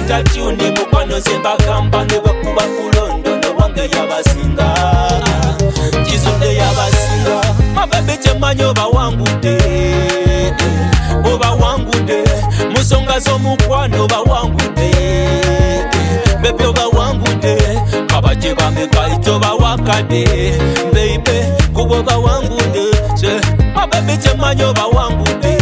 tatiuni mukwano zembagamba ne bakuba kulondo no wange yabasinga kizudde yabasinga mabebe kyemanyi oba wangude musonga z'omukwano oba wangude bebe oba wangude kabaje bamekaito oba wakade beibe kuba oba wangude mabebe kyemanyi oba wangude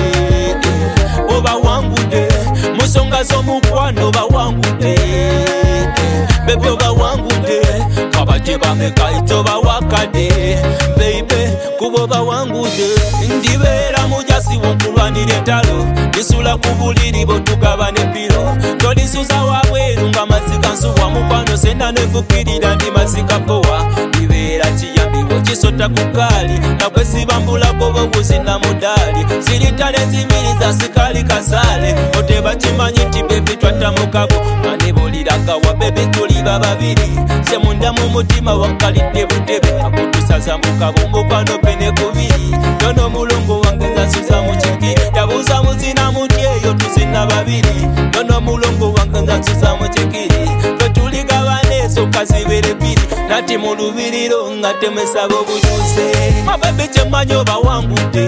musonga z'omukwano oba wangude bebe oba wangude kabaje bamekaito oba wakade beibe kuba oba wangude ndibeera mujasi w'okulwanira entalo nisula ku buliri bw'otugaba ne piro tolisuza wabweru nga mazika nsuwa mukwano sena nefukirira ndi mazika kowa bibeera kiyambiwo kisota ku gaali nakwesibambulako bobuzi na mudaali siritale zimiriza sikali kasale oteba kimanyi nti bebi twatamukabo manebuliragawa bebi tuli bababiri semunda mu mutima wankalidde butebe akutusaza mukabo mukwano pene kubiri nono mulongo wange nzasuza mu kikiri yabuuza muzina mutyeyo tuzina babiri nono mulongo wange nzasuza mu kikiri twetuligabaneeso kazibere bbiri nati mu lubiriro nga temesaba obutuuse mabebe kyemanyi oba wangude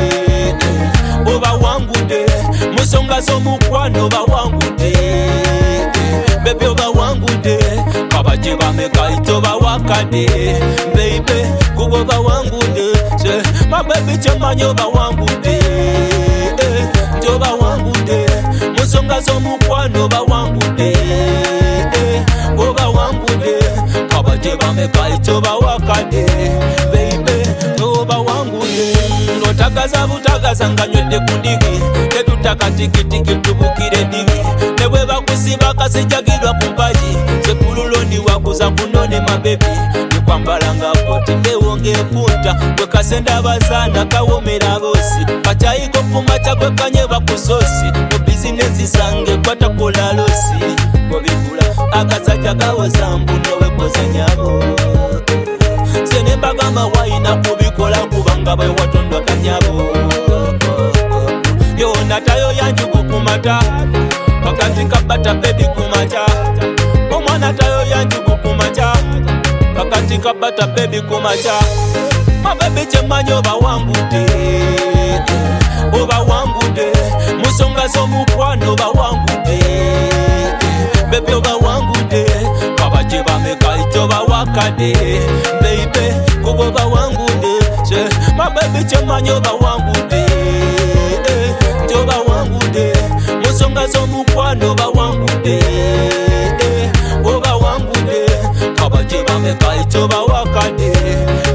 musonga z'omukwano oba wangude bebe oba wangude kabaje bamekaito oba wakade beibe kuba oba wangude mabebe kyemanyi oba wangude nti oba wangude musonga z'omukwano oba wangude oba wangude kabaje bamekaito oba wakade beibe oba wangude ng'otagaza butagaza nga nywedde ku ndigi tetutaka tikitiki tubukire digi ne bwe bakusimba kasijagirwa ku mpaji sekululondi wakuza kunone mabebi nikwambalanga koti newonge punta bwe kasenda bazaana kawomera bosi kachayiko kumaca gwe kanye bakusosi mu bizinesi zange kwatakola losi bwebigula akasajja kawoza mbuno wekoza nyabo senembagamba wayina kubikola kubanga bwe watondwa kanyabo yona tayo yanjugu kumata wakati kabata bebi kumacha omwana tayo yanjugu kumacha wakati kabata bebi kumacha mabebe kyemanyi oba wangude musonga z'omukwano oba wangude bebe oba wangude kabaje bamekaito oba wakade beibe kuba oba wangude mabebe kyemanyi oba wangude oba wangude musonga z'omukwano oba wangude oba wangude kabaje bamekaito oba wakade